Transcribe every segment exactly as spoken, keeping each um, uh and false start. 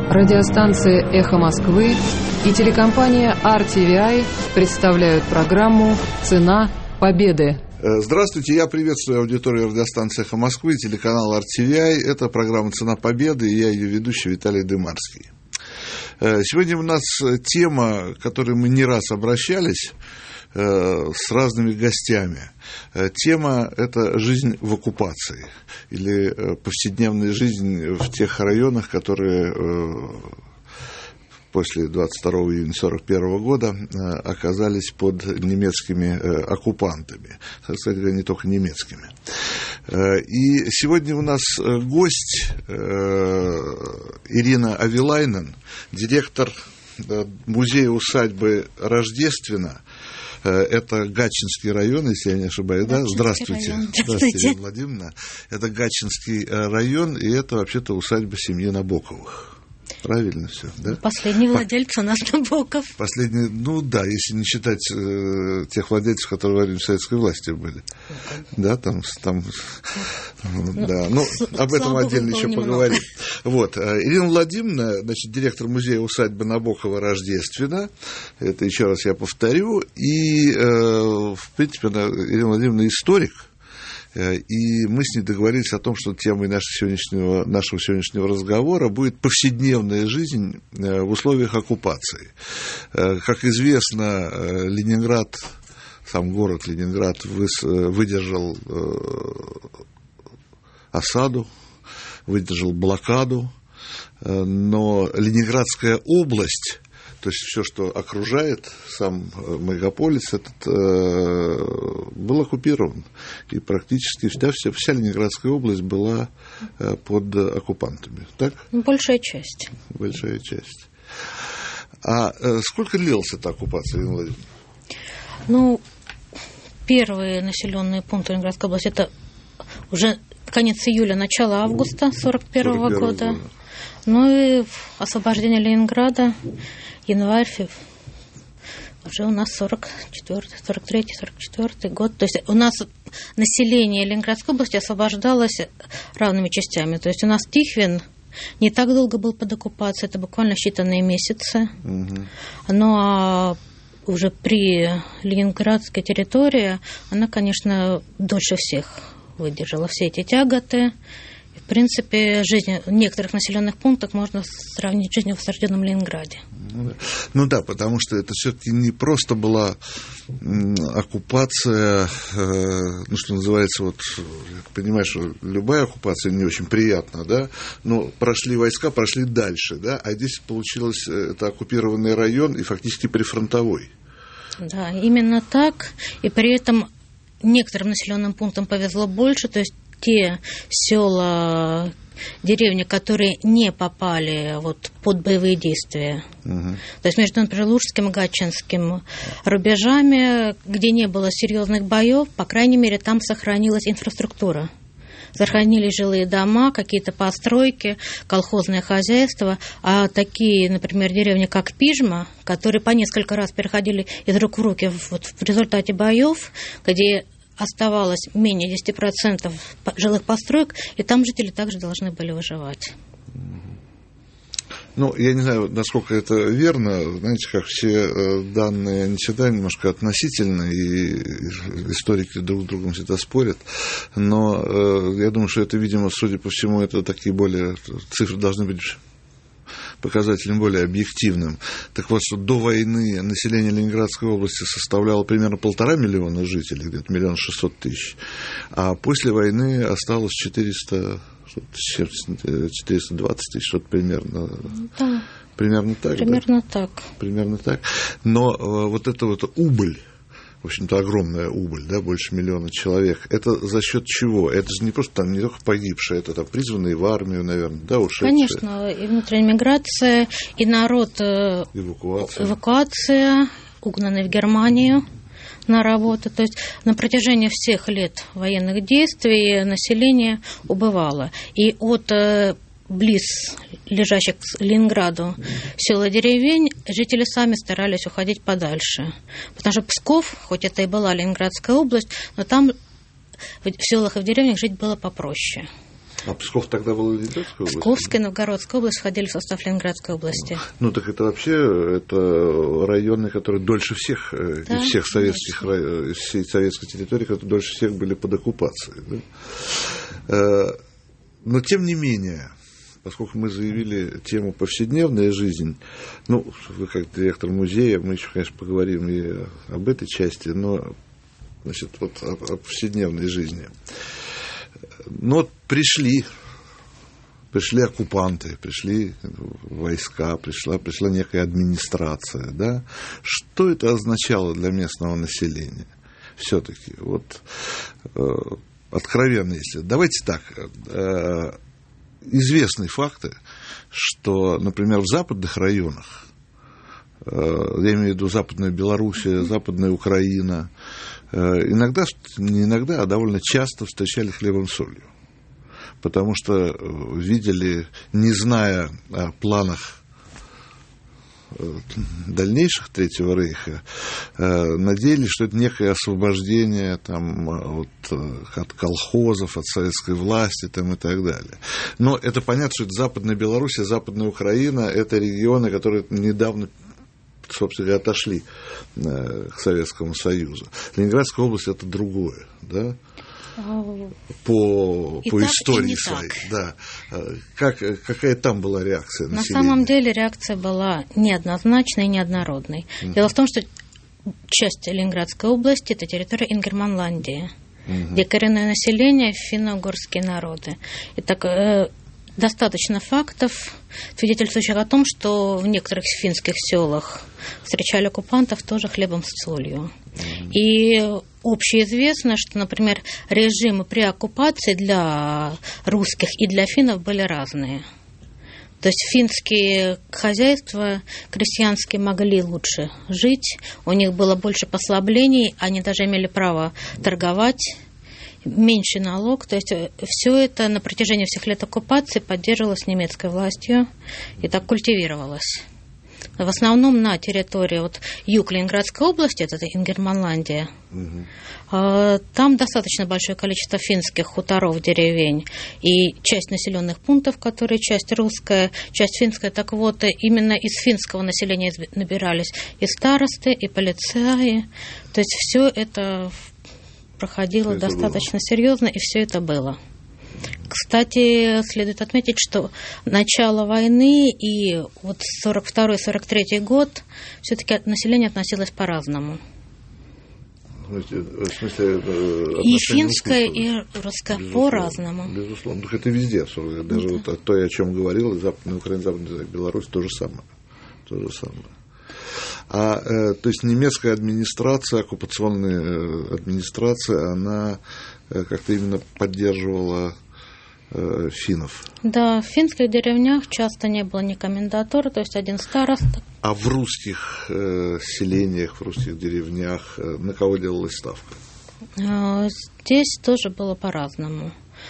Радиостанция «Эхо Москвы» и телекомпания ар ти ви ай представляют программу «Цена победы». Здравствуйте, я приветствую аудиторию радиостанции «Эхо Москвы» и телеканал ар ти ви ай. Это программа «Цена победы», и я ее ведущий Виталий Дымарский. Сегодня у нас тема, к которой мы не раз обращались с разными гостями. Тема – это жизнь в оккупации или повседневная жизнь в тех районах, которые после двадцать второго июня сорок первого года оказались под немецкими оккупантами, кстати говоря, не только немецкими. И сегодня у нас гость Ирина Авилайнен, директор музея-усадьбы Рождествена. Это Гатчинский район, если я не ошибаюсь, да? Здравствуйте. Район. Здравствуйте, Ирина Владимировна. Это Гатчинский район, и это вообще-то усадьба семьи Набоковых. Правильно все, да? Последний владелец у нас Набоков. Последний, ну да, если не считать э, тех владельцев, которые во время советской власти были. Да, там, там ну, да, ну, об этом отдельно еще поговорим. Вот, Ирина Владимировна, значит, директор музея усадьбы Набокова Рождествена, это еще раз я повторю, и, э, в принципе, она, Ирина Владимировна историк. И мы с ней договорились о том, что темой нашего сегодняшнего, нашего сегодняшнего разговора будет повседневная жизнь в условиях оккупации. Как известно, Ленинград, сам город Ленинград выдержал осаду, выдержал блокаду, но Ленинградская область, то есть все, что окружает сам мегаполис, этот, э, был оккупирован. И практически вся, вся, вся Ленинградская область была э, под оккупантами. Так? Большая часть. Большая часть. А э, сколько длилась эта оккупация, Ирина Владимировна? Ну, первые населенные пункты Ленинградской области, это уже конец июля, начало августа сорок первого года. года. Ну и освобождение Ленинграда, январь, уже у нас сорок четвёртый, сорок третий, сорок четвёртый год. То есть у нас население Ленинградской области освобождалось равными частями. То есть у нас Тихвин не так долго был под оккупацией, это буквально считанные месяцы. Угу. Ну а уже при Ленинградской территории она, конечно, дольше всех выдержала все эти тяготы. В принципе, жизнь в некоторых населенных пунктах можно сравнить с жизнью в осажденном Ленинграде. Ну да, потому что это все-таки не просто была оккупация, ну что называется, вот, понимаешь, что любая оккупация не очень приятна, да, но прошли войска, прошли дальше, да, а здесь получилось, это оккупированный район и фактически прифронтовой. Да, именно так, и при этом некоторым населенным пунктам повезло больше, то есть те села, деревни, которые не попали вот под боевые действия. Угу. То есть между, например, Лужским и Гатчинским рубежами, где не было серьезных боев, по крайней мере, там сохранилась инфраструктура. Сохранились жилые дома, какие-то постройки, колхозное хозяйство. А такие, например, деревни, как Пижма, которые по несколько раз переходили из рук в руки вот в результате боев, где оставалось менее десять процентов жилых построек, и там жители также должны были выживать. Ну, я не знаю, насколько это верно. Знаете, как все данные, они всегда немножко относительны, и историки друг с другом всегда спорят. Но я думаю, что это, видимо, судя по всему, это такие более... Цифры должны быть показателем более объективным. Так вот, что до войны население Ленинградской области составляло примерно полтора миллиона жителей, где-то миллион шестьсот тысяч, а после войны осталось четыреста, четыреста двадцать тысяч, что-то примерно. Да. Примерно так, Примерно да? так. Примерно так. Но вот эта вот убыль, в общем-то, огромная убыль, да, больше миллиона человек. Это за счет чего? Это же не просто там не только погибшие, это там призванные в армию, наверное, да, ушедшие. Конечно, и внутренняя миграция, и народ, эвакуация, эвакуация угнанный в Германию на работу. То есть на протяжении всех лет военных действий население убывало. И от близ лежащих к Ленинграду сел и деревень, жители сами старались уходить подальше. Потому что Псков, хоть это и была Ленинградская область, но там в селах и в деревнях жить было попроще. А Псков тогда был Ленинградской области? Псковская и Новгородская область входили в состав Ленинградской области. Ну, так это вообще это районы, которые дольше всех, да, из всех советских районов, из всей советской территории, которые дольше всех были под оккупацией. Да? Но, тем не менее, поскольку мы заявили тему «Повседневная жизнь», ну, вы как директор музея, мы еще, конечно, поговорим и об этой части, но, значит, вот о, о повседневной жизни. Но вот пришли, пришли оккупанты, пришли войска, пришла, пришла некая администрация, да? Что это означало для местного населения? Все-таки, вот, э, откровенно, если... Давайте так... Э, известны факты, что, например, в западных районах, я имею в виду Западная Белоруссия, Западная Украина, иногда, не иногда, а довольно часто встречали хлебом с солью. Потому что видели, не зная о планах дальнейших Третьего Рейха, надеялись, что это некое освобождение там, от, от колхозов, от советской власти там, и так далее. Но это понятно, что это Западная Белоруссия, Западная Украина, это регионы, которые недавно, собственно говоря, отошли к Советскому Союзу. Ленинградская область – это другое, да? По, по истории своей. Да. Как, какая там была реакция населения? На самом деле реакция была неоднозначной и неоднородной. Uh-huh. Дело в том, что часть Ленинградской области – это территория Ингерманландии, uh-huh. где коренное население – финно-угорские народы. Итак, э, достаточно фактов, свидетельствующих о том, что в некоторых финских селах встречали оккупантов тоже хлебом с солью. Uh-huh. И общеизвестно, что, например, режимы при оккупации для русских и для финнов были разные. То есть финские хозяйства крестьянские могли лучше жить, у них было больше послаблений, они даже имели право торговать, меньший налог. То есть все это на протяжении всех лет оккупации поддерживалось немецкой властью и так культивировалось. В основном на территории вот, юг Ленинградской области, это Ингерманландия, угу. Там достаточно большое количество финских хуторов, деревень и часть населенных пунктов, которые часть русская, часть финская. Так вот, именно из финского населения набирались и старосты, и полицаи. То есть все это проходило это достаточно было. серьезно, и все это было. Кстати, следует отметить, что начало войны и вот сорок второй сорок третий год все-таки население относилось по-разному. В смысле, и финское, и русское по-разному. Безусловно. Так это везде. Даже да. вот то, о чем говорил, Западная Украина, Западная Беларусь, то же самое. То же самое. А, э, то есть немецкая администрация, оккупационная администрация, она э, как-то именно поддерживала э, финнов. Да, в финских деревнях часто не было ни комендатура, то есть один староста. А в русских э, селениях, в русских деревнях э, на кого делалась ставка? Здесь тоже было по-разному.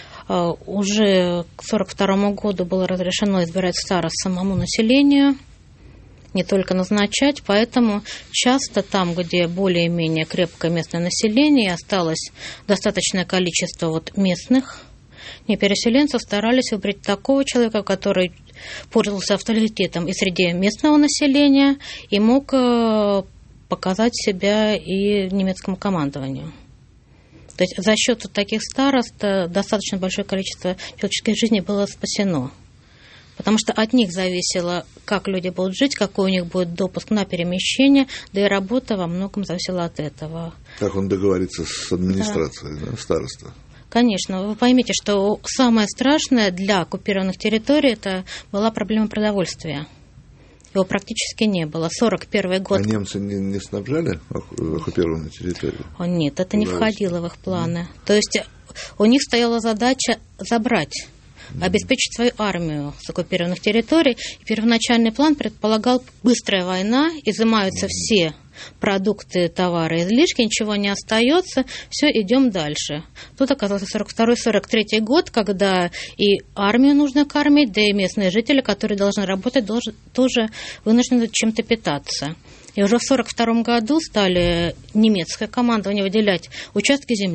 Уже к сорок второму году было разрешено избирать старост самому населению, не только назначать, поэтому часто там, где более-менее крепкое местное население, осталось достаточное количество вот местных непереселенцев, старались выбрать такого человека, который пользовался авторитетом и среди местного населения и мог показать себя и немецкому командованию. То есть за счет вот таких старост достаточно большое количество человеческой жизни было спасено. Потому что от них зависело, как люди будут жить, какой у них будет допуск на перемещение, да и работа во многом зависела от этого. Как он договорится с администрацией, да. Да, староста? Конечно. Вы поймите, что самое страшное для оккупированных территорий это была проблема продовольствия. Его практически не было. сорок первый год. А немцы не, не снабжали оккупированные территории? О, нет, это не входило в их планы. Mm. То есть у них стояла задача забрать, обеспечить свою армию с оккупированных территорий. И первоначальный план предполагал быстрая война, изымаются mm-hmm. все продукты, товары, излишки, ничего не остается, все, идем дальше. Тут оказался сорок второй сорок третий год, когда и армию нужно кормить, да и местные жители, которые должны работать, должны, тоже вынуждены чем-то питаться. И уже в сорок втором году стали немецкое командование выделять участки земли,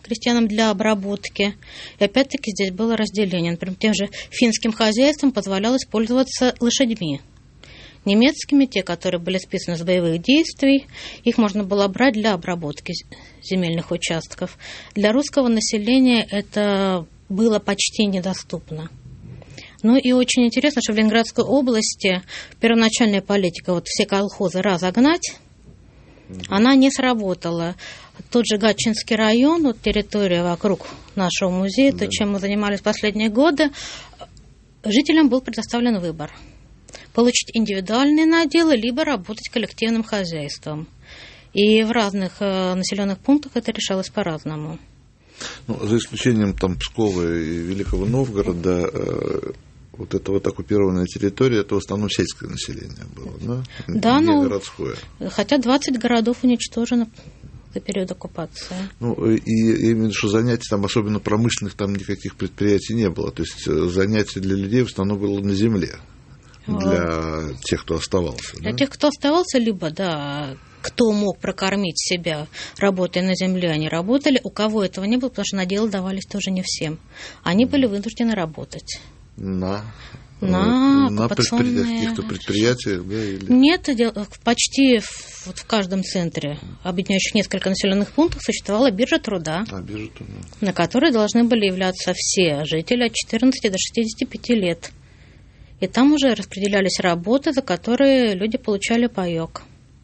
крестьянам для обработки. И опять-таки здесь было разделение. Например, тем же финским хозяйствам позволялось пользоваться лошадьми. Немецкими, те, которые были списаны с боевых действий, их можно было брать для обработки земельных участков. Для русского населения это было почти недоступно. Ну и очень интересно, что в Ленинградской области первоначальная политика вот все колхозы разогнать, она не сработала. Тот же Гатчинский район, вот территория вокруг нашего музея, да. То, чем мы занимались последние годы, жителям был предоставлен выбор. Получить индивидуальные наделы, либо работать коллективным хозяйством. И в разных э, населенных пунктах это решалось по-разному. Ну, за исключением там Пскова и Великого Новгорода, э, вот эта вот оккупированная территория, это в основном сельское население было, да? Да, не ну, городское. Хотя двадцать городов уничтожено за период оккупации. Ну, и, и именно что занятий там, особенно промышленных, там никаких предприятий не было. То есть занятия для людей в основном было на земле. Для тех, кто оставался. Для да? тех, кто оставался, либо, да, кто мог прокормить себя, работая на земле, они работали. У кого этого не было, потому что наделы давались тоже не всем. Они были вынуждены работать. На, на, на оккупационные... каких-то предприятиях? Да, или... Нет, почти вот в каждом центре, объединяющих несколько населенных пунктов, существовала биржа труда, а, биржа труда, на которой должны были являться все жители от четырнадцати до шестидесяти пяти лет. И там уже распределялись работы, за которые люди получали паёк.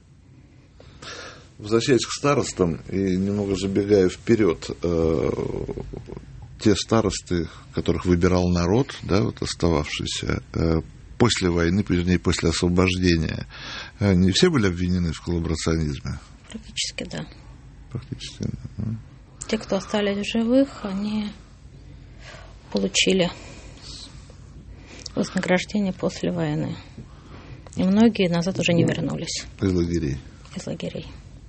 Возвращаясь к старостам и немного забегая вперед, э, те старосты, которых выбирал народ, да, вот остававшиеся, э, после войны, вернее, после освобождения, э, не все были обвинены в коллаборационизме? Практически, да. Практически, да. Те, кто остались в живых, они получили вознаграждение после войны. И многие назад уже не вернулись. Из лагерей. Из лагерей.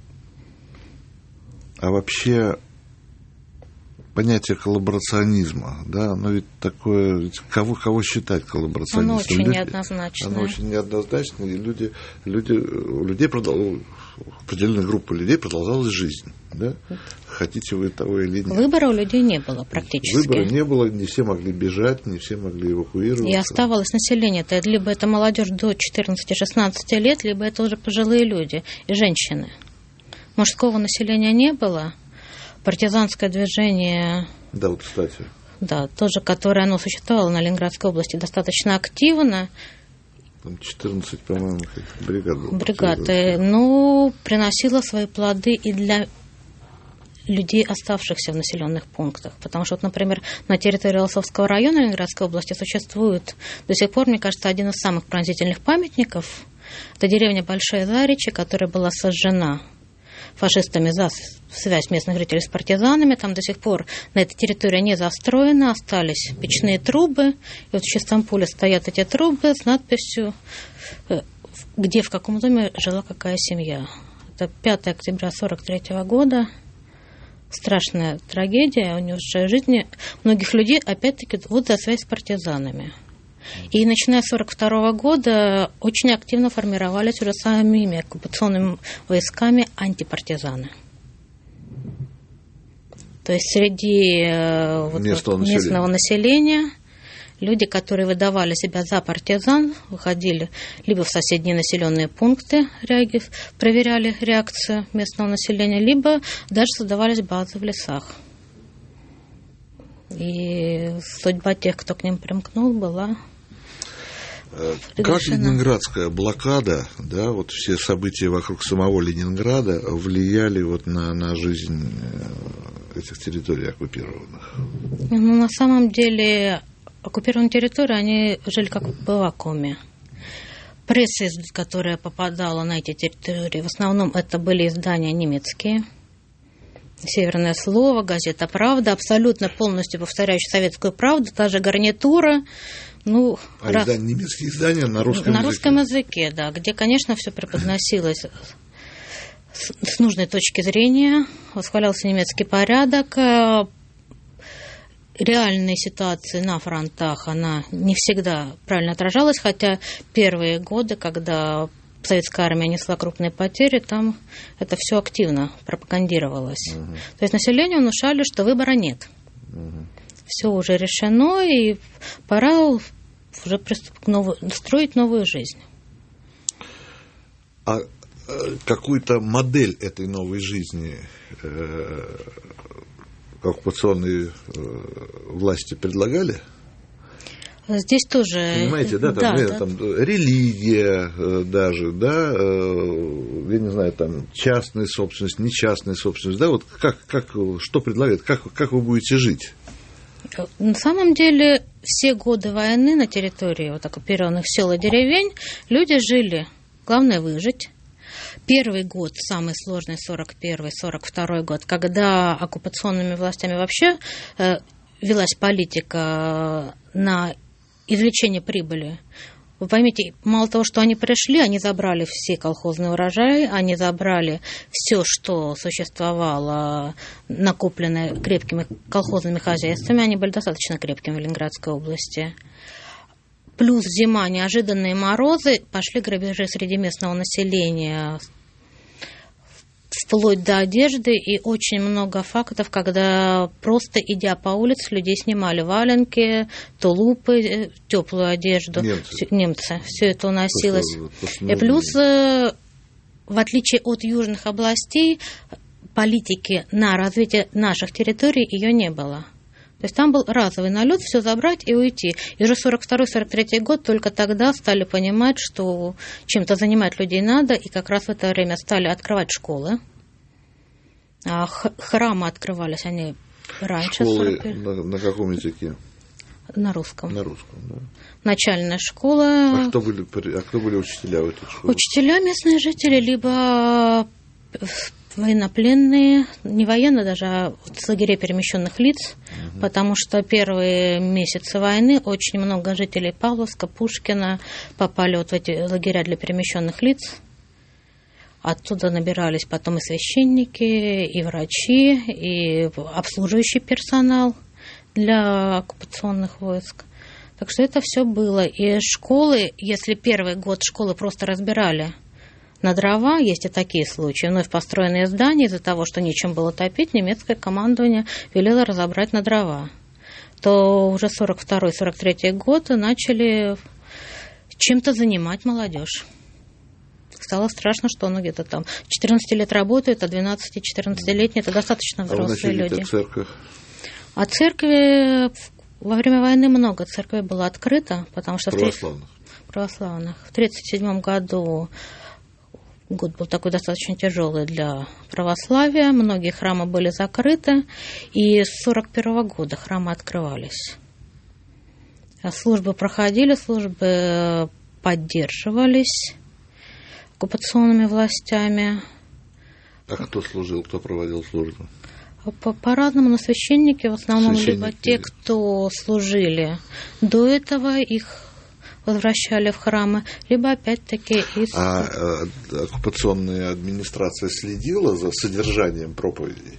А вообще понятие коллаборационизма, да, оно ведь такое, ведь кого, кого считать коллаборационистом? Оно очень люди, неоднозначное. Оно очень неоднозначное, и люди, люди, у людей продол... определенная группа людей продолжалась жизнь, да? Хотите вы того или нет. Выбора у людей не было практически. Выбора не было, не все могли бежать, не все могли эвакуироваться. И оставалось население. Это либо это молодежь до четырнадцати-шестнадцати лет, либо это уже пожилые люди и женщины. Мужского населения не было. Партизанское движение... Да, вот, кстати. Да, тоже, которое оно существовало на Ленинградской области достаточно активно. Там четырнадцать, по-моему, бригад было. Бригады. Ну, приносило свои плоды и для людей, оставшихся в населенных пунктах. Потому что, вот, например, на территории Лосовского района Ленинградской области существует до сих пор, мне кажется, один из самых пронзительных памятников. Это деревня Большая Заречье, которая была сожжена фашистами за связь местных жителей с партизанами. Там до сих пор на этой территории не застроено, остались печные трубы. И вот в чистом поле стоят эти трубы с надписью, где, в каком доме жила какая семья. Это пятого октября сорок третьего года. Страшная трагедия, унесшая жизни многих людей, опять-таки, вот за связь с партизанами. И начиная с сорок второго года очень активно формировались уже самими оккупационными войсками антипартизаны. То есть среди вот, местного, вот, местного населения люди, которые выдавали себя за партизан, выходили либо в соседние населенные пункты, реаги, проверяли реакцию местного населения, либо даже создавались базы в лесах. И судьба тех, кто к ним примкнул, была... Как ленинградская блокада, да, вот все события вокруг самого Ленинграда влияли вот на, на жизнь этих территорий оккупированных? Ну, на самом деле, оккупированные территории, они жили как в вакууме. Пресса, которая попадала на эти территории, в основном это были издания немецкие. «Северное слово», газета «Правда», абсолютно полностью повторяющая советскую правду, та же гарнитура. Ну, а раз... издания, немецкие издания на русском на языке? На русском языке, да, где, конечно, все преподносилось с, с нужной точки зрения, восхвалялся немецкий порядок. Реальной ситуации на фронтах она не всегда правильно отражалась, хотя первые годы, когда советская армия несла крупные потери, там это все активно пропагандировалось. Угу. То есть населению внушали, что выбора нет. Угу. Все уже решено, и пора уже приступить к новой, строить новую жизнь. А какую-то модель этой новой жизни э, оккупационные э, власти предлагали? Здесь тоже... Понимаете, да, там, да, например, да. Там религия э, даже, да, э, я не знаю, там частная собственность, нечастная собственность, да, вот как, как, что предлагают, как, как вы будете жить? На самом деле, все годы войны на территории вот оккупированных сел и деревень люди жили, главное выжить. Первый год, самый сложный, сорок первый сорок второй год, когда оккупационными властями вообще э, велась политика на извлечение прибыли. Вы поймите, мало того, что они пришли, они забрали все колхозные урожаи, они забрали все, что существовало, накопленное крепкими колхозными хозяйствами, они были достаточно крепкими в Ленинградской области. Плюс зима, неожиданные морозы, пошли грабежи среди местного населения, вплоть до одежды, и очень много фактов, когда просто идя по улице, людей снимали валенки, тулупы, теплую одежду. Немцы. Немцы. Все это уносилось. И плюс, в отличие от южных областей, политики на развитие наших территорий ее не было. То есть там был разовый налет, все забрать и уйти. И уже сорок второй сорок третий год только тогда стали понимать, что чем-то занимать людей надо, и как раз в это время стали открывать школы. А храмы открывались они раньше. Школы на, на каком языке? На русском. На русском, да. Начальная школа. А кто были, а кто были учителя в этой школе? Учителя местные жители, либо военнопленные, не военные даже, а с лагерей перемещенных лиц, угу. Потому что первые месяцы войны очень много жителей Павловска, Пушкина попали вот в эти лагеря для перемещенных лиц. Оттуда набирались потом и священники, и врачи, и обслуживающий персонал для оккупационных войск. Так что это все было. И школы, если первый год школы просто разбирали на дрова, есть и такие случаи, вновь построенные здания, из-за того, что нечем было топить, немецкое командование велело разобрать на дрова. То уже сорок второй сорок третий год начали чем-то занимать молодежь. Стало страшно, что ну, где-то там четырнадцать лет работают, а двенадцати-четырнадцатилетние это достаточно взрослые люди. А церковь? А церкви во время войны много церквей было открыто, потому что православных. В православных. В тридцать седьмом году год был такой достаточно тяжелый для православия, многие храмы были закрыты, и с сорок первого года храмы открывались. Службы проходили, службы поддерживались оккупационными властями. А кто служил, кто проводил службу? По- по-разному, но священники в основном священники. Либо те, кто служили до этого, их возвращали в храмы, либо опять-таки из... А, а оккупационная администрация следила за содержанием проповедей?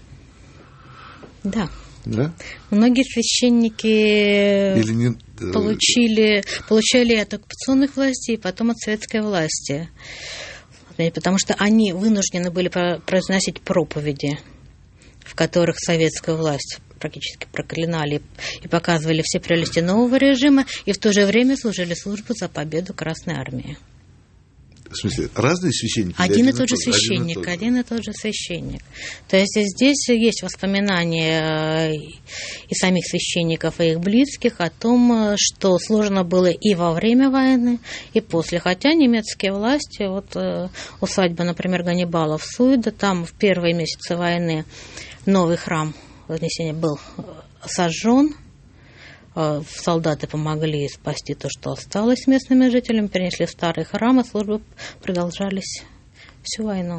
Да. Да? Многие священники Или не... получили, получали от оккупационных властей, потом от советской власти. Потому что они вынуждены были произносить проповеди, в которых советская власть практически проклинали и показывали все прелести нового режима, и в то же время служили службу за победу Красной Армии. В смысле, разные священники? Один, один и тот же священник, один и, один и тот же священник. То есть здесь есть воспоминания и самих священников, и их близких о том, что сложно было и во время войны, и после. Хотя немецкие власти, вот усадьба, например, Ганнибалов Суйда, там в первые месяцы войны новый храм Вознесения был сожжен. Солдаты помогли спасти то, что осталось местными жителями, перенесли в старый храм, и службы продолжались всю войну.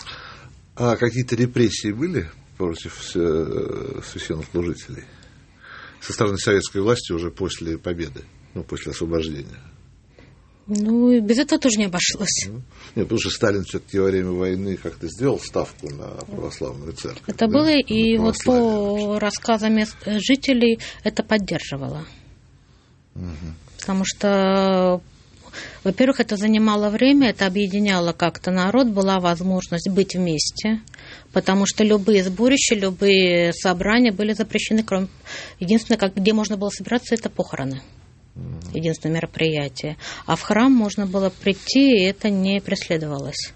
А какие-то репрессии были против священнослужителей со стороны советской власти уже после победы, ну, после освобождения? Ну, без этого тоже не обошлось. Нет, потому что Сталин все-таки во время войны как-то сделал ставку на православную церковь. Это да? было, и вот по рассказам мест жителей это поддерживало. Угу. Потому что Во-первых, это занимало время, это объединяло как-то народ, была возможность быть вместе, потому что любые сборища, любые собрания были запрещены, кроме... Единственное, как... где можно было собираться, это похороны. Единственное мероприятие. А в храм можно было прийти, и это не преследовалось.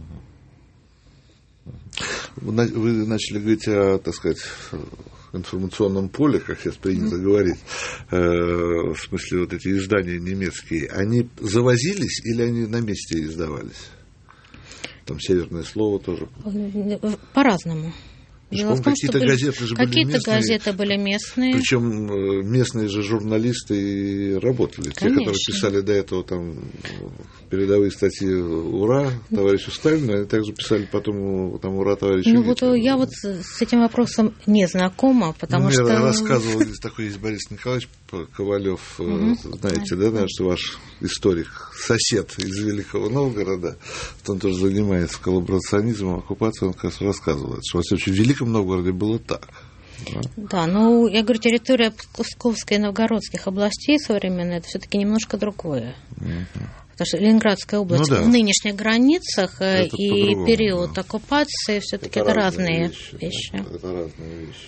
Вы начали говорить о, так сказать, информационном поле, как сейчас принято mm-hmm. говорить, э, в смысле вот эти издания немецкие, они завозились или они на месте издавались? Там «Северное слово» тоже. По-разному. Дело в том, какие-то что газеты же какие-то были местные. газеты были местные. Причем местные же журналисты и работали. Конечно. Те, которые писали до этого там передовые статьи «Ура» товарищу Сталину, они также писали потом там «Ура» товарищу Ну Гитлеру. вот я вот с этим вопросом не знакома, потому ну, что... Мне рассказывал такой есть Борис Николаевич Ковалев, знаете, да, наш ваш историк, сосед из Великого Новгорода, он тоже занимается коллаборационизмом, оккупацией, он как раз рассказывал, что во всем Великом Новгороде было так. Да, да, ну, я говорю, территория Псковской и Новгородских областей современная, это все-таки немножко другое. Угу. Потому что Ленинградская область ну, да. в нынешних границах это и период да. оккупации все-таки это, это разные вещи. вещи. Да, это разные вещи.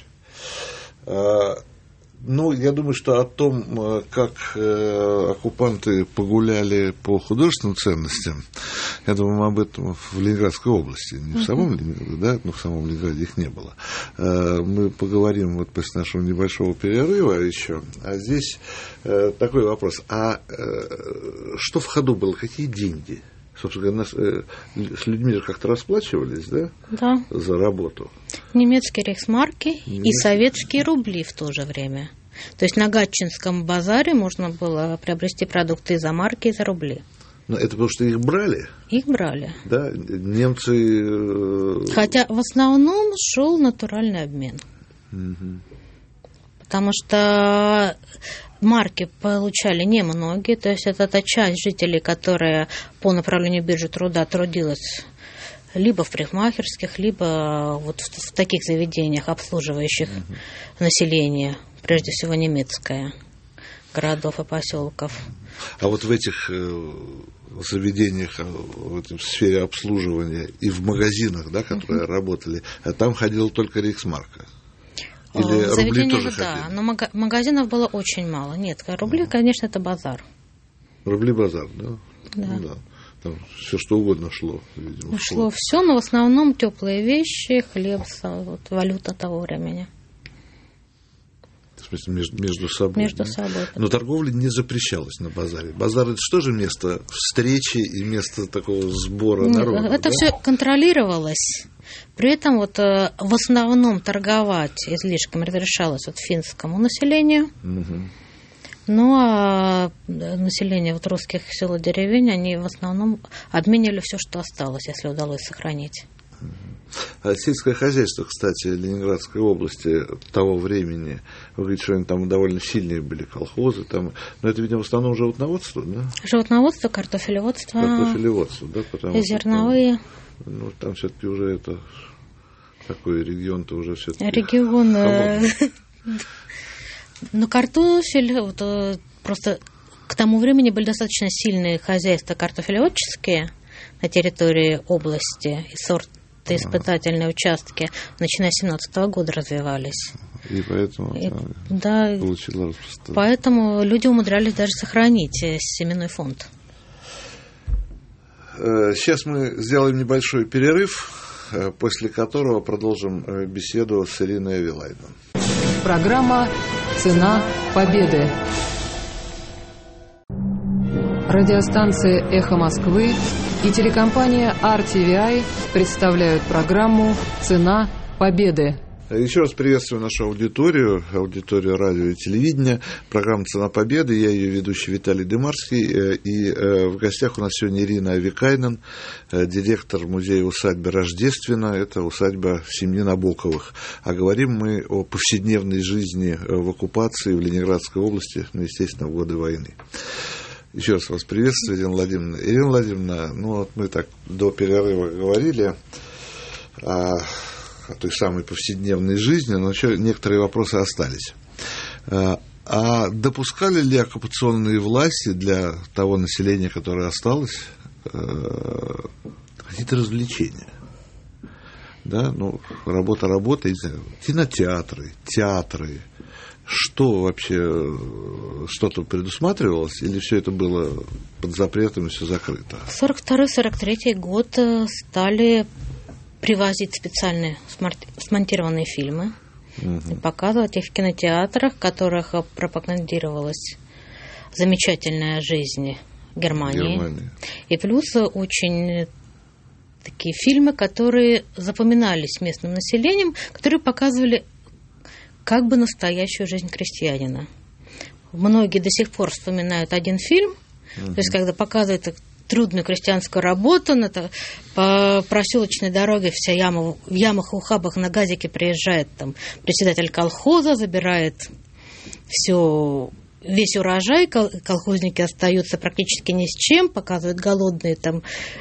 А, ну, я думаю, что о том, как э, оккупанты погуляли по художественным ценностям, я думаю, мы об этом в Ленинградской области, не в самом Ленинграде, да, но в самом Ленинграде их не было. Э, мы поговорим вот после нашего небольшого перерыва еще. А здесь э, такой вопрос. А э, что в ходу было? Какие деньги? Собственно говоря, нас, э, с людьми же как-то расплачивались, да? Да. За работу. Немецкие рейхсмарки Немецкие. и советские рубли в то же время. То есть на Гатчинском базаре можно было приобрести продукты за марки и за рубли. Но это потому что их брали? Их брали. Да, немцы... Хотя в основном шел натуральный обмен. Угу. Потому что марки получали немногие, то есть это та часть жителей, которая по направлению биржи труда трудилась либо в парикмахерских, либо вот в, в таких заведениях, обслуживающих угу. население, прежде всего немецкое, городов и поселков. А вот в этих э, заведениях, в этой сфере обслуживания и в магазинах, да, которые угу. работали, там ходила только рейхсмарка? Или рубли тоже ходили? Да, но мага- магазинов было очень мало. Нет, рубли, угу. конечно, это базар. Рубли-базар, да? Да. Ну, да. Там все что угодно шло, видимо. Шло все, но в основном теплые вещи, хлеб, вот, валюта того времени. В смысле, между, между собой. Между да? собой. Но торговля не запрещалась на базаре. Базар — это что же место встречи и место такого сбора Нет, народа? Это да? все контролировалось. При этом вот в основном торговать излишками разрешалось вот финскому населению. Угу. Ну, а население вот русских сел и деревень, они в основном обменивали все, что осталось, если удалось сохранить. А сельское хозяйство, кстати, Ленинградской области того времени, вы говорите, что они там довольно сильные были колхозы, там, но это, видимо, в основном животноводство, да? Животноводство, картофелеводство, картофелеводство, да, потому зерновые. Что там, ну, там все-таки уже это такой регион-то уже все-таки регион. Ну, картофель, вот, просто к тому времени были достаточно сильные хозяйства картофелеводческие на территории области, и сортоиспытательные участки, начиная с семнадцатого года развивались. И поэтому и, да, получила распространение. Поэтому люди умудрялись даже сохранить семенной фонд. Сейчас мы сделаем небольшой перерыв, после которого продолжим беседу с Ириной Авилайден. Программа «Цена победы». Радиостанция «Эхо Москвы» и телекомпания ар ти ви ай представляют программу «Цена победы». Еще раз приветствую нашу аудиторию, аудиторию радио и телевидения. Программа «Цена победы». Я ее ведущий Виталий Дымарский. И в гостях у нас сегодня Ирина Авикайнен, директор музея-усадьбы Рождественно. Это усадьба семьи Набоковых. А говорим мы о повседневной жизни в оккупации в Ленинградской области, ну, естественно, в годы войны. Еще раз вас приветствую, Ирина Владимировна. Ирина Владимировна, ну вот мы так до перерыва говорили о, о той самой повседневной жизни, но еще некоторые вопросы остались. А допускали ли оккупационные власти для того населения, которое осталось, какие-то развлечения? Да, ну, работа, работа, не знаю, кинотеатры, театры. Что вообще, что-то предусматривалось, или все это было под запретом и все закрыто? В сорок второй — сорок третий год стали привозить специальные смонтированные фильмы, угу. и показывать их в кинотеатрах, в которых пропагандировалась замечательная жизнь Германии. Германия. И плюс очень такие фильмы, которые запоминались местным населением, которые показывали как бы настоящую жизнь крестьянина. Многие до сих пор вспоминают один фильм, uh-huh. то есть когда показывают трудную крестьянскую работу, на, по проселочной дороге вся яма, в ямах и ухабах на газике приезжает там председатель колхоза, забирает все, весь урожай, колхозники остаются практически ни с чем, показывают голодные там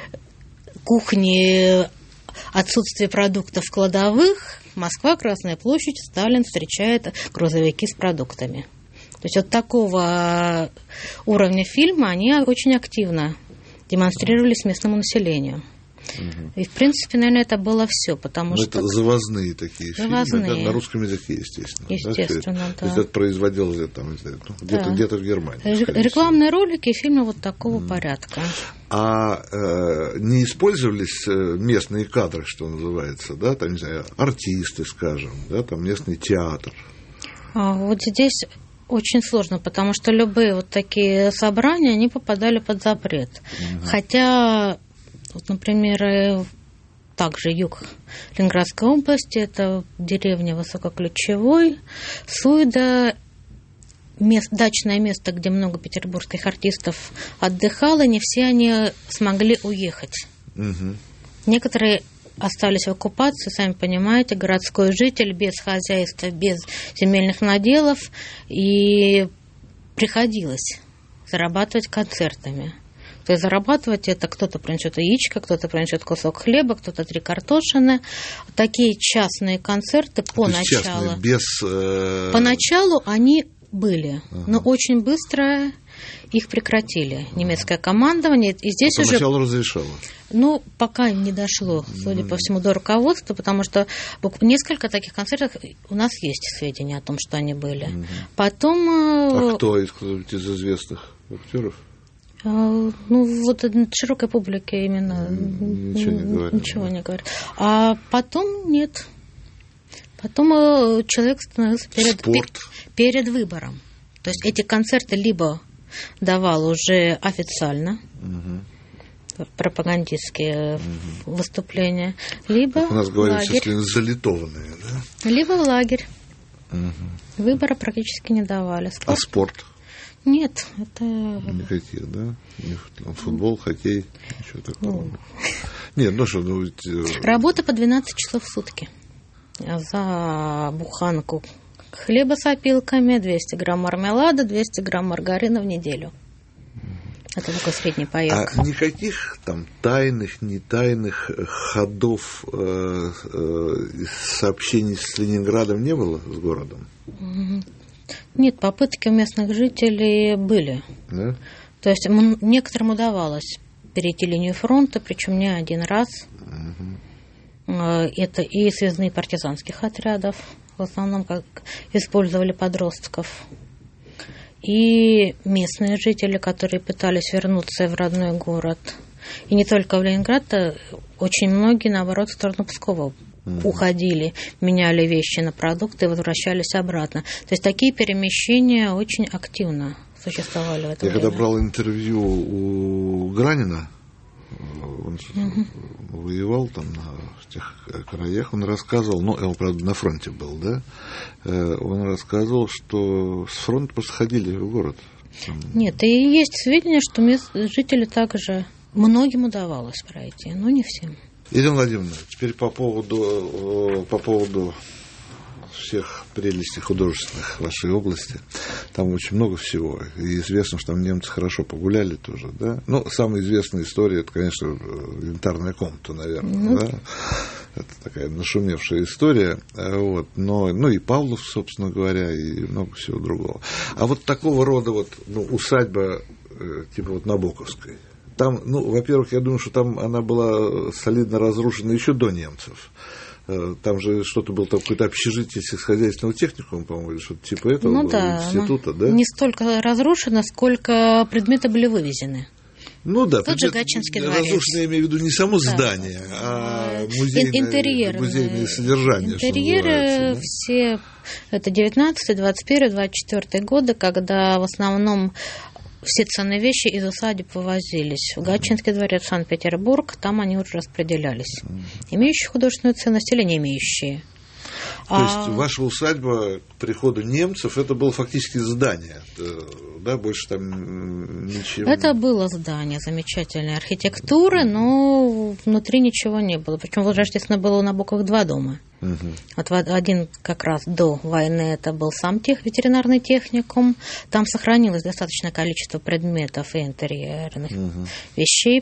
кухни, отсутствие продуктов в кладовых. Москва, Красная площадь, Сталин встречает грузовики с продуктами. То есть вот такого уровня фильма они очень активно демонстрировались местному населению. Угу. И, в принципе, наверное, это было все, потому Но что... это завозные такие завозные. фильмы, да, на русском языке, естественно. Естественно, да. да. То есть это производилось там, ну, где-то, да. где-то в Германии. Рекламные ролики и фильмы вот такого mm. порядка. А э, не использовались местные кадры, что называется, да, там, не знаю, артисты, скажем, да, там местный театр? А, вот здесь очень сложно, потому что любые вот такие собрания, они попадали под запрет. Mm-hmm. Хотя... Вот, например, также юг Ленинградской области, это деревня Высокоключевой, Суйда, мест, дачное место, где много петербургских артистов отдыхало, не все они смогли уехать. Угу. Некоторые остались в оккупации, сами понимаете, городской житель, без хозяйства, без земельных наделов, и приходилось зарабатывать концертами. То есть зарабатывать это кто-то принесет яичко, кто-то принесет кусок хлеба, кто-то три картошины. Такие частные концерты поначалу. Частные, без, э... Поначалу они были, ага. но очень быстро их прекратили. Немецкое командование. И здесь поначалу уже... разрешало. Ну, пока не дошло, судя mm-hmm. по всему, до руководства, потому что несколько таких концертов у нас есть сведения о том, что они были. Mm-hmm. Потом... А кто из, из известных актеров? Ну, вот широкой публике именно ничего не говорит. Ничего не говорит. А потом нет. Потом человек становился перед, перед выбором. То есть эти концерты либо давал уже официально, угу. пропагандистские угу. выступления, либо как у нас говорят, в лагерь. Залитованные, да? Либо в лагерь. Угу. Выбора практически не давали. Спорт. А спорт? Нет, это... Никаких, да? Футбол, хоккей, ничего такого. Ну... Нет, ну что, ну... Работа по двенадцать часов в сутки. За буханку хлеба с опилками, двести грамм мармелада, двести грамм маргарина в неделю. Это такой средний паёк. А никаких там тайных, не тайных ходов, э, э, сообщений с Ленинградом не было, с городом? Нет, попытки у местных жителей были. Да? То есть некоторым удавалось перейти линию фронта, причем не один раз. Угу. Это и связные партизанских отрядов, в основном как использовали подростков, и местные жители, которые пытались вернуться в родной город. И не только в Ленинград, а очень многие, наоборот, в сторону Пскова угу. уходили, меняли вещи на продукты и возвращались обратно. То есть такие перемещения очень активно существовали в это Я время. когда брал интервью у Гранина, он угу. воевал там в тех краях, он рассказывал, ну, он, правда, на фронте был, да, он рассказывал, что с фронта просто ходили в город. Нет, и есть сведения, что мест, жители также, многим удавалось пройти, но не всем. Елена Владимировна, теперь по поводу, по поводу всех прелестей художественных в вашей области. Там очень много всего. И известно, что там немцы хорошо погуляли тоже, да? Ну, самая известная история, это, конечно, янтарная комната, наверное, ну, да? Это такая нашумевшая история. Вот. Но, ну и Павлов, собственно говоря, и много всего другого. А вот такого рода вот, ну, усадьба типа вот Набоковской. Там, ну, во-первых, я думаю, что там она была солидно разрушена еще до немцев. Там же что-то было, какое-то общежитие сельскохозяйственного техникума, по-моему, или что-то типа этого, ну, было, да, института, да? Не столько разрушено, сколько предметы были вывезены. Ну да, тот же Гатчинский дворец. Разрушено, я имею в виду не само да. здание, а музейное, музейное содержание. Интерьеры да? все, это девятнадцатый, двадцать первый, двадцать четвёртый годы, когда в основном все ценные вещи из усадеб вывозились. В Гатчинский дворец, в Санкт-Петербург, там они уже распределялись. Имеющие художественную ценность или не имеющие. То а... есть ваша усадьба к приходу немцев, это было фактически здание, да, больше там ничего? Это было здание замечательной архитектуры, но внутри ничего не было. Причем, вот, естественно, было у Набоковых два дома. Угу. Вот один как раз до войны это был сам тех, ветеринарный техникум. Там сохранилось достаточное количество предметов и интерьерных угу. вещей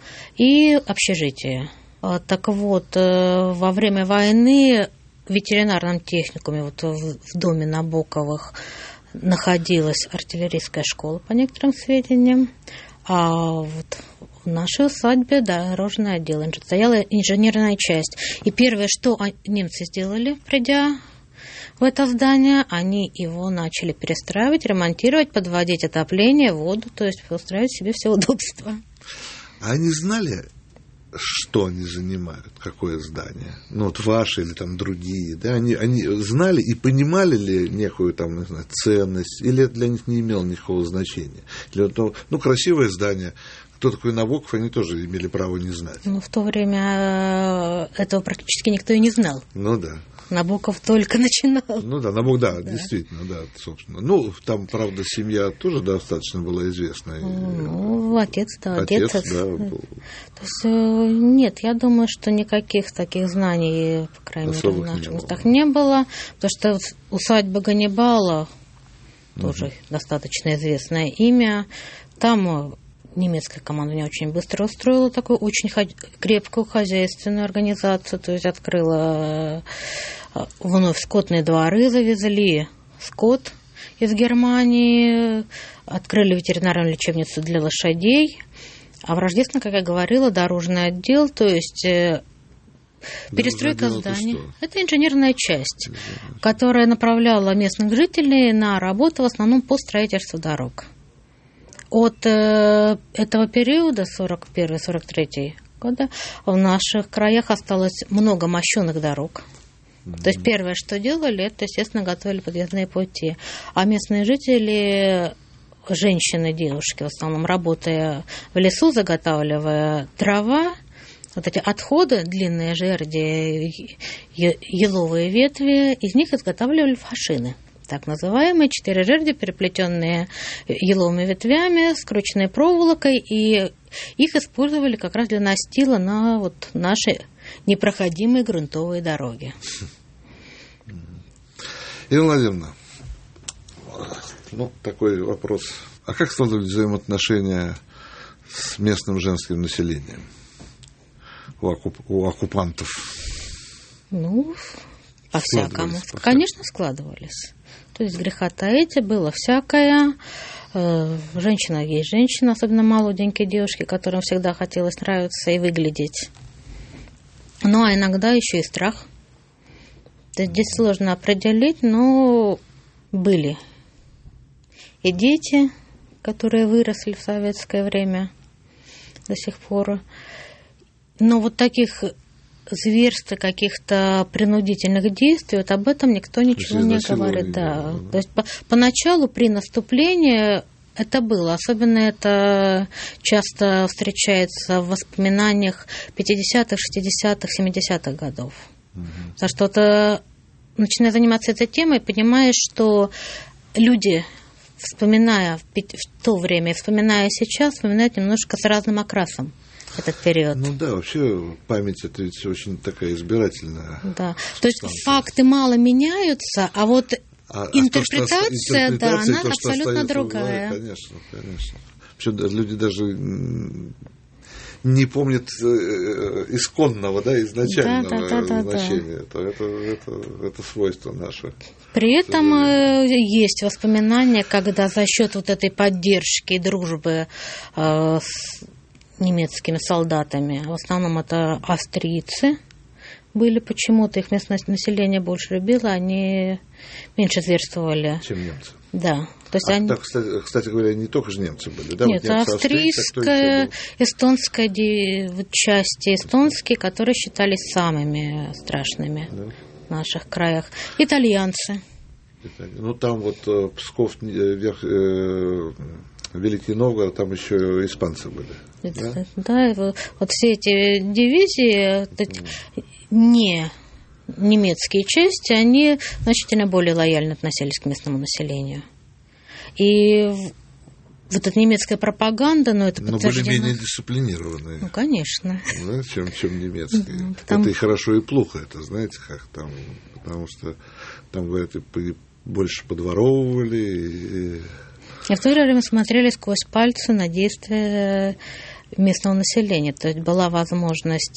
и общежитие. Так вот, во время войны в ветеринарном техникуме, вот в, в доме Набоковых, находилась артиллерийская школа, по некоторым сведениям, а вот в нашей усадьбе дорожный отдел, стояла инженерная часть. И первое, что немцы сделали, придя в это здание, они его начали перестраивать, ремонтировать, подводить отопление, воду, то есть устраивать себе все удобства. А они знали, что они занимают, какое здание? Ну, вот ваши или там другие, да? Они, они знали и понимали ли некую там, не знаю, ценность, или это для них не имело никакого значения? Или вот, ну, красивое здание, кто такой Набоков, они тоже имели право не знать. Ну, в то время этого практически никто и не знал. Ну, да. Набоков только начинал. Ну да, Набоков, да, да, действительно, да, собственно. Ну, там, правда, семья тоже достаточно была известная. Ну, отец, да, отец. Отец, да, был. То есть, нет, я думаю, что никаких таких знаний, по крайней мере, в наших местах не было, потому что усадьба Ганнибала, тоже угу. достаточно известное имя, там немецкая команда очень быстро устроила такую очень крепкую хозяйственную организацию, то есть открыла вновь скотные дворы, завезли скот из Германии, открыли ветеринарную лечебницу для лошадей, а в Рождество, как я говорила, дорожный отдел, то есть перестройка здания. Это инженерная часть, инженерная. которая направляла местных жителей на работу в основном по строительству дорог. От э, этого периода, сорок первый сорок третий года, в наших краях осталось много мощенных дорог. Mm-hmm. То есть первое, что делали, это, естественно, готовили подъездные пути. А местные жители, женщины, девушки, в основном работая в лесу, заготавливая дрова, вот эти отходы, длинные жерди, еловые ветви, из них изготавливали фашины. Так называемые четыре жерди, переплетенные еловыми ветвями, скрученной проволокой, и их использовали как раз для настила на вот наши непроходимые грунтовые дороги. Ирина Владимировна, ну, такой вопрос. А как складывались взаимоотношения с местным женским населением у, оккуп- у оккупантов? Ну, по-всякому. Конечно, складывались. То есть греха таить было всякое. Женщина есть женщина, особенно молоденькие девушки, которым всегда хотелось нравиться и выглядеть. Ну, а иногда еще и страх. То есть здесь сложно определить, но были и дети, которые выросли в советское время до сих пор. Но вот таких зверств, каких-то принудительных действий, вот об этом никто ничего не говорит. Да. Да. То есть по, поначалу при наступлении это было. Особенно это часто встречается в воспоминаниях пятидесятых, шестидесятых, семидесятых годов. Угу. Потому что вот, начиная заниматься этой темой, понимаешь, что люди, вспоминая в то время и вспоминая сейчас, вспоминают немножко с разным окрасом этот период. Ну да, вообще память это ведь очень такая избирательная. Да. То есть факты мало меняются, а вот а, интерпретация, а то, что, интерпретация, да, она то, абсолютно другая. Голове, конечно, конечно. Вообще люди даже не помнит исконного, да, изначального да, да, да, значения, да. то это, это, это свойство наше. При этом есть воспоминания, когда за счет вот этой поддержки и дружбы э, с немецкими солдатами, в основном это австрийцы были почему-то, их местное население больше любило, они меньше зверствовали. Чем немцы. Да. То есть а, они... так, кстати, кстати говоря, не только же немцы были, да? Нет, вот немцы, австрийская, эстонская части эстонские, которые считались самыми страшными да. в наших краях. Итальянцы. Ну, там вот Псков, верх, э, Великий Новгород, там еще испанцы были. Да, да вот, вот все эти дивизии, mm. не немецкие части, они значительно более лояльно относились к местному населению. И вот эта немецкая пропаганда, но это подтверждено... Но были менее дисциплинированные. Ну, конечно. Да, чем, чем немецкие. Потому... Это и хорошо, и плохо, это знаете как там, потому что там, говорят, больше подворовывали. И... И в то же время смотрели сквозь пальцы на действия местного населения. То есть была возможность...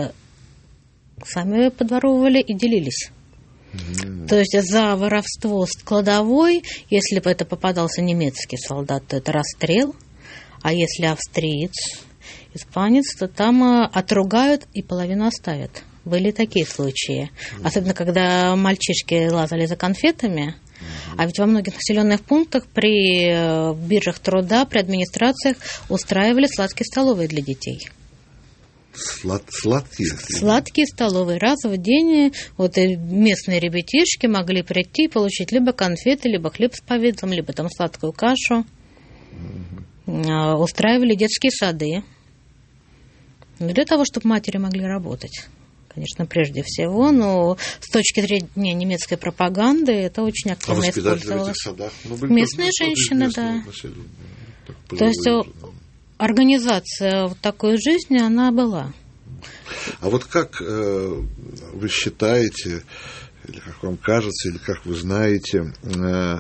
Сами подворовывали и делились. Mm. То есть за воровство с кладовой, если бы это попадался немецкий солдат, то это расстрел. А если австриец, испанец, то там отругают и половину оставят. Были такие случаи. Mm. Особенно, когда мальчишки лазали за конфетами. Mm-hmm. А ведь во многих населенных пунктах при биржах труда, при администрациях устраивали сладкие столовые для детей. Слад, сладкие? Сладкие столовые. Раз в день вот местные ребятишки могли прийти и получить либо конфеты, либо хлеб с повидлом, либо там сладкую кашу. Mm-hmm. Устраивали детские сады. Для того, чтобы матери могли работать. Конечно, прежде всего, но с точки зрения немецкой пропаганды это очень активно а использовалось. В этих садах? Ну, местные женщины, да. Так, то есть организация вот такой жизни, она была. А вот как э, вы считаете, или как вам кажется, или как вы знаете, э,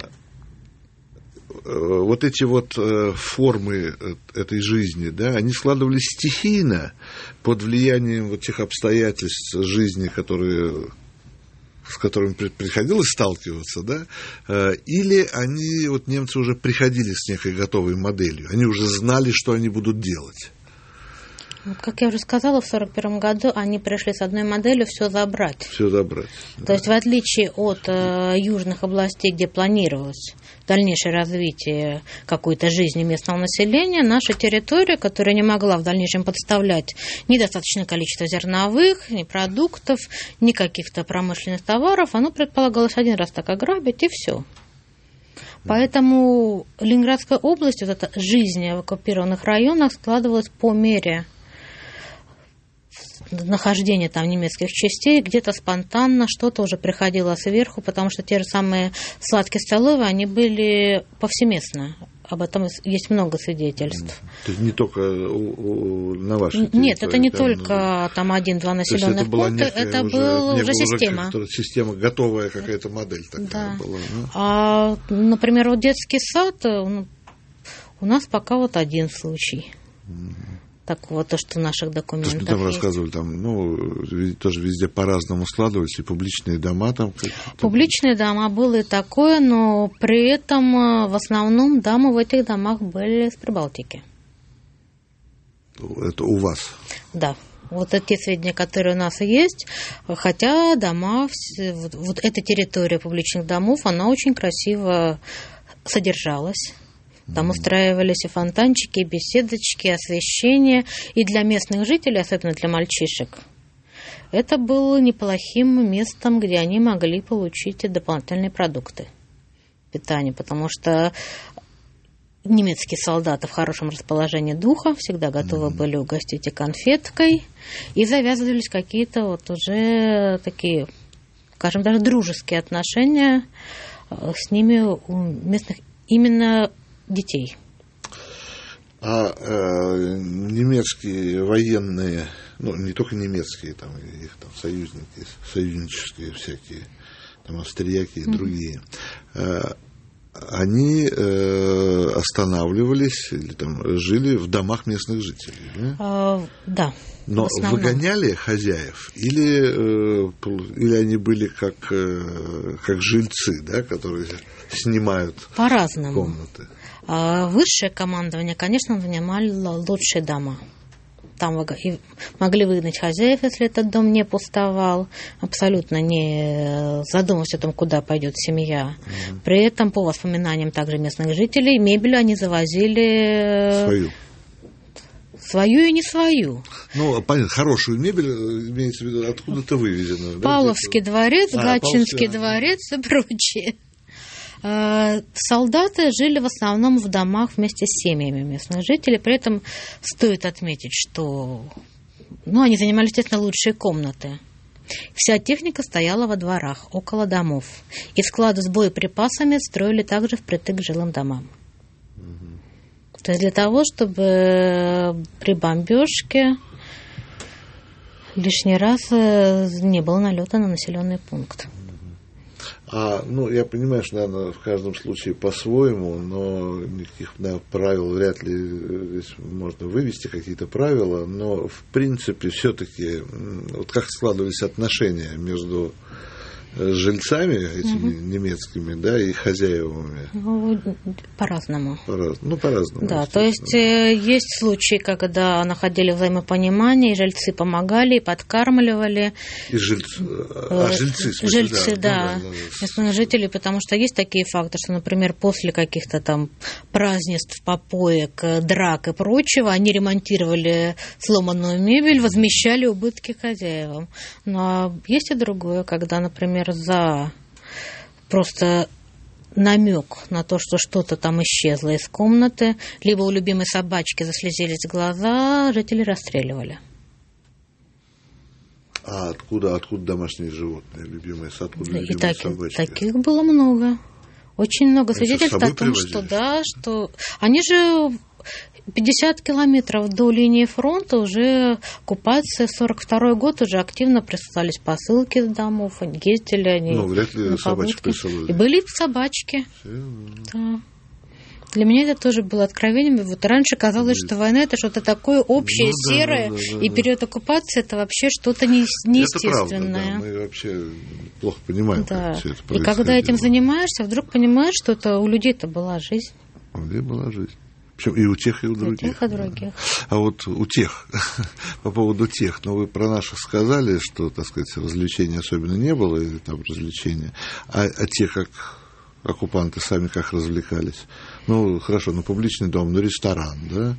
вот эти вот э, формы этой жизни, да, они складывались стихийно под влиянием вот тех обстоятельств жизни, которые... с которыми приходилось сталкиваться, да, или они, вот немцы уже приходили с некой готовой моделью, они уже знали, что они будут делать? Вот, как я уже сказала, в сорок первом году они пришли с одной моделью все забрать. Все забрать. То да. есть, в отличие от э, южных областей, где планировалось дальнейшее развитие какой-то жизни местного населения, наша территория, которая не могла в дальнейшем подставлять ни достаточное количество зерновых, ни продуктов, ни каких-то промышленных товаров, оно предполагалось один раз так ограбить, и все. Поэтому Ленинградская область, вот эта жизнь в оккупированных районах складывалась по мере нахождения там немецких частей, где-то спонтанно что-то уже приходило сверху, потому что те же самые сладкие столовые, они были повсеместно. Об этом есть много свидетельств. То есть не только у, у, на вашей территории? Нет, это не там, только там один-два населенных пункта, это была уже система. Уже система, готовая какая-то модель такая да. была. Да? А, например, вот детский сад, у нас пока вот один случай. Такого, то, что в наших документах есть. То, что там рассказывали, там, ну, тоже везде по-разному складывались, и публичные дома там. Публичные дома было и такое, но при этом в основном дамы в этих домах были с Прибалтики. Это у вас? Да. Вот это те сведения, которые у нас есть, хотя дома, вот, вот эта территория публичных домов, она очень красиво содержалась. Там устраивались и фонтанчики, и беседочки, и освещение. И для местных жителей, особенно для мальчишек, это было неплохим местом, где они могли получить дополнительные продукты питания. Потому что немецкие солдаты в хорошем расположении духа всегда готовы mm-hmm. были угостить и конфеткой. И завязывались какие-то вот уже такие, скажем, даже дружеские отношения с ними у местных именно детей. А э, немецкие военные, ну, не только немецкие, там, их там союзники, союзнические всякие, там, австрияки и mm-hmm. другие, э, они э, останавливались или там жили в домах местных жителей. Да? А, да. Но выгоняли хозяев или, э, или они были как, э, как жильцы, да, которые снимают по-разному комнаты? А, высшее командование, конечно, занимало лучшие дома. Там и могли выгнать хозяев, если этот дом не пустовал, абсолютно не задумываясь о том, куда пойдет семья. Mm-hmm. При этом, по воспоминаниям также местных жителей, мебель они завозили... Свою. Свою и не свою. Ну, понятно, хорошую мебель, имеется в виду, откуда-то вывезенную. Павловский да, дворец, а, Гатчинский Павловский, дворец и прочее. Солдаты жили в основном в домах вместе с семьями местных жителей. При этом стоит отметить, что ну, они занимали, естественно, лучшие комнаты. Вся техника стояла во дворах, около домов. И склады с боеприпасами строили также впритык к жилым домам. Угу. То есть для того, чтобы при бомбежке лишний раз не было налета на населенный пункт. А, ну, я понимаю, что, наверное, в каждом случае по-своему, но никаких да, правил вряд ли здесь можно вывести, какие-то правила, но, в принципе, все-таки, вот как складывались отношения между жильцами этими угу. немецкими, да, и хозяевами? Ну, по-разному. По-разному. Ну, по-разному. Да, то есть э, есть случаи, когда находили взаимопонимание, и жильцы помогали, и подкармливали. И жильцы, а жильцы, в смысле, жильцы, да, да, да, да. местные жители, потому что есть такие факты, что, например, после каких-то там празднеств, попоек, драк и прочего, они ремонтировали сломанную мебель, возмещали убытки хозяевам. Но есть и другое, когда, например, за просто намек на то, что что-то там исчезло из комнаты, либо у любимой собачки заслезились глаза, жители расстреливали. А откуда, откуда домашние животные, любимые, откуда любимые и так, собачки? Таких было много. Очень много свидетельств о том, что да, что они же пятьдесят километров до линии фронта уже оккупация, сорок второй год уже активно присылались посылки с домов, они ездили, они... Ну, вряд ли собачки присылали. И были собачки. Да. Для меня это тоже было откровением. Вот раньше казалось, что война это что-то такое общее, ну, да, серое, да, да, да, и период оккупации это вообще что-то не, неестественное. Это правда, да. Мы вообще плохо понимаем, да. как все это происходило. И когда этим занимаешься, вдруг понимаешь, что это у людей-то была жизнь. У людей была жизнь. Причем и у тех, и у других. У тех, и у других. А вот у тех, по поводу тех, ну вы про наших сказали, что, так сказать, развлечений особенно не было, или там развлечения, а, а те, как оккупанты сами как развлекались. Ну, хорошо, ну публичный дом, ну ресторан, да?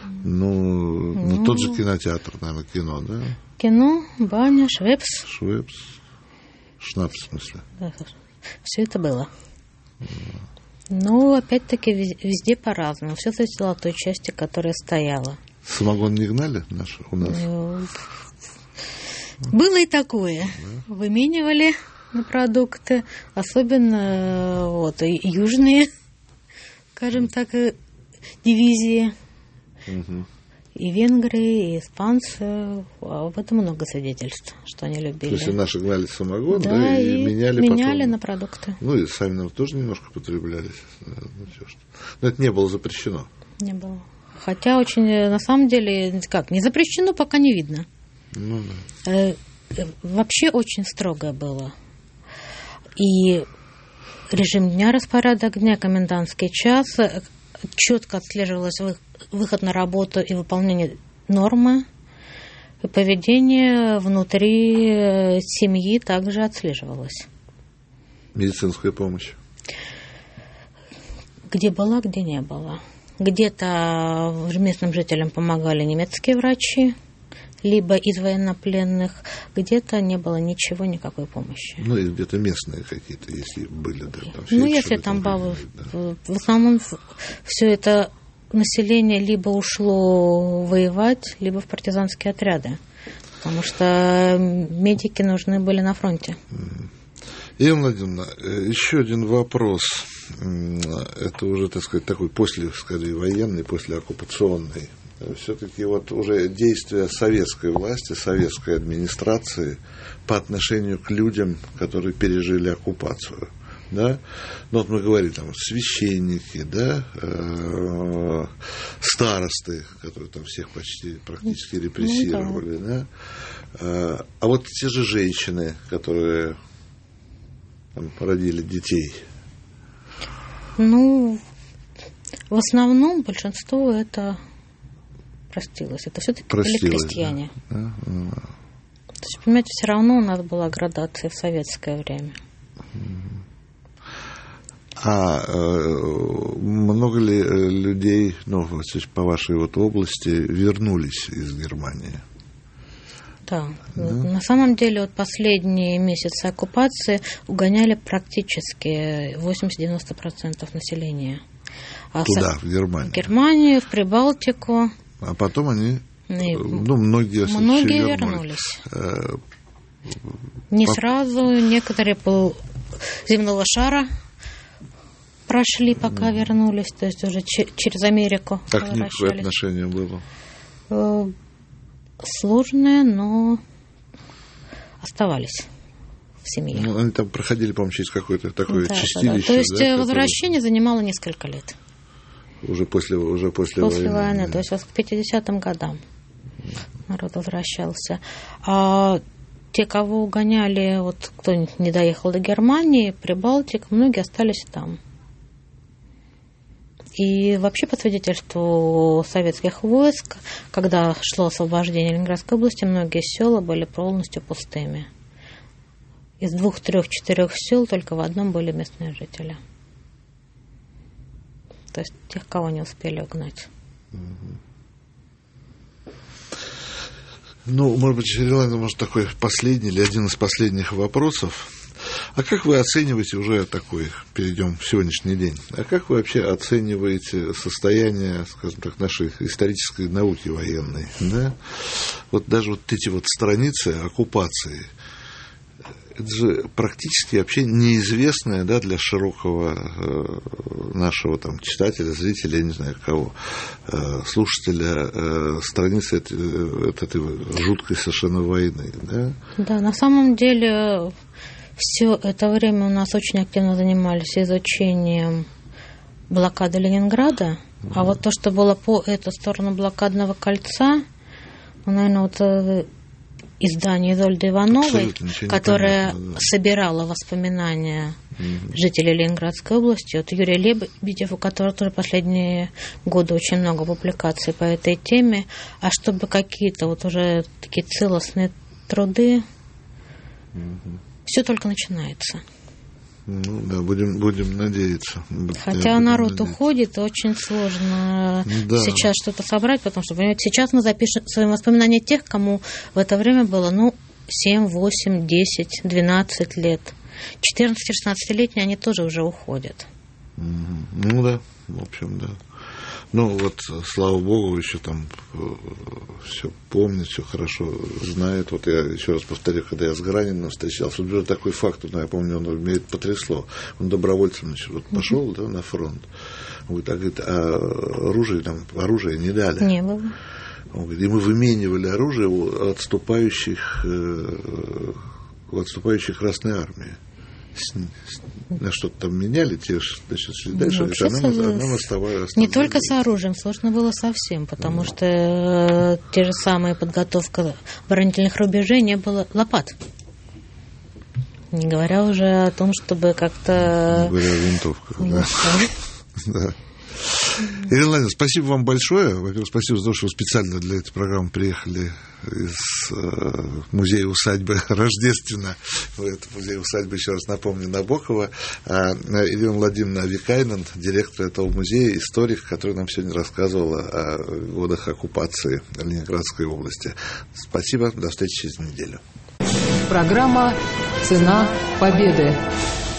Ну, ну, ну тот же кинотеатр, наверное, кино, да? Кино, баня, швепс. Швепс. Шнапс, в смысле. Да, все это было. Да. Ну, опять-таки, везде по-разному. Все зависело от той части, которая стояла. Самогон не гнали наш, у нас? Ну, было и такое. Да. Выменивали на продукты. Особенно вот, южные, скажем так, дивизии. Угу. И венгры, и испанцы. Об этом много свидетельств, что они любили. То есть наши гнали самогон, да, да и, и меняли, меняли потом. На продукты. Ну, и сами нам тоже немножко потреблялись. Но это не было запрещено. Не было. Хотя очень, на самом деле, как, не запрещено, пока не видно. Ну, да. Вообще очень строгое было. И режим дня, распорядок дня, комендантский час, четко отслеживалось выход на работу и выполнение нормы. И поведение внутри семьи также отслеживалось. Медицинская помощь? Где была, где не было. Где-то местным жителям помогали немецкие врачи, либо из военнопленных, где-то не было ничего, никакой помощи. Ну, и где-то местные какие-то, если были. Да, там ну, если там было... Да. В основном все это население либо ушло воевать, либо в партизанские отряды, потому что медики нужны были на фронте. Елена Владимировна, еще один вопрос. Это уже, так сказать, такой после, скорее, военный, послеоккупационный. Все-таки вот уже действия советской власти, советской администрации по отношению к людям, которые пережили оккупацию. да, ну вот мы говорили, там, священники, да, э, старосты, которые там всех почти практически репрессировали, ну, да. Да, э, а вот те же женщины, которые там породили детей. Ну, в основном большинство это простилось. Это все-таки были крестьяне. Да? Да? То есть, понимаете, все равно у нас была градация в советское время. А э, много ли людей, ну, по вашей вот области, вернулись из Германии? Да. Да. На самом деле, вот последние месяцы оккупации угоняли практически восемьдесят-девяносто процентов населения. А туда, в, в Германию? В Германию, в Прибалтику. А потом они, И, ну, многие, многие вернулись. вернулись. Не по... сразу, некоторые пол земного шара прошли, пока mm. вернулись, то есть уже ч- через Америку. Как к ним твое отношение было? Сложное, но оставались в семье. Ну, они там проходили, по-моему, через какое-то такое да, чистилище. Да, да. То есть да, возвращение которое... занимало несколько лет. Уже после, уже после, после войны. войны. Да. То есть вот к пятидесятым годам народ возвращался. А те, кого угоняли, вот кто не доехал до Германии, Прибалтик, многие остались там. И вообще, по свидетельству советских войск, когда шло освобождение Ленинградской области, многие села были полностью пустыми. Из двух, трех, четырех сел только в одном были местные жители. То есть тех, кого не успели угнать. Ну, может быть, Елена, может, такой последний или один из последних вопросов. А как вы оцениваете уже такой, перейдем в сегодняшний день, а как вы вообще оцениваете состояние, скажем так, нашей исторической науки военной, да? Вот даже вот эти вот страницы оккупации, это же практически вообще неизвестная, да, для широкого э, нашего там читателя, зрителя, я не знаю кого, э, слушателя, э, страницы этой, этой жуткой совершенно войны, да? Да, на самом деле все это время у нас очень активно занимались изучением блокады Ленинграда, mm-hmm. а вот то, что было по эту сторону блокадного кольца, ну, наверное, вот издание Изольды Ивановой, которое да. собирало воспоминания mm-hmm. жителей Ленинградской области, вот Юрий Лебедев, у которого тоже последние годы очень много публикаций по этой теме, а чтобы какие-то вот уже такие целостные труды, mm-hmm. все только начинается. Ну да, будем, будем надеяться. Хотя народ надеяться. Уходит, очень сложно да. сейчас что-то собрать, потому что, понимаете, сейчас мы запишем свои воспоминания тех, кому в это время было, ну, семь, восемь, десять, двенадцать лет. четырнадцати-шестнадцатилетние они тоже уже уходят. Ну да, в общем, да. Ну, вот, слава богу, еще там все помнит, все хорошо знает. Вот я еще раз повторю, когда я с Граниным встречался, вот был такой факт, ну, я помню, он меня это потрясло. Он добровольцем, значит, вот пошел да, на фронт. Он говорит, а, говорит, а оружие, там, оружие не дали. Не было. Он говорит, и мы выменивали оружие у отступающих, у отступающей Красной Армии. На что-то там меняли, те же, значит, шли дальше, ну, а нам, нам оставалось... Не только с оружием, сложно было совсем, потому mm. что э, те же самые подготовка оборонительных рубежей не было лопат. Не говоря уже о том, чтобы как-то... Не говоря о винтовках, да. Да. Ирина Владимировна, спасибо вам большое. Во-первых, спасибо за то, что вы специально для этой программы приехали из э, музея-усадьбы Рождественно. Это музей-усадьбы, еще раз напомню, Набокова. А Ирина Владимировна Викайнен, директор этого музея, историк, который нам сегодня рассказывала о годах оккупации Ленинградской области. Спасибо, до встречи через неделю. Программа «Цена победы».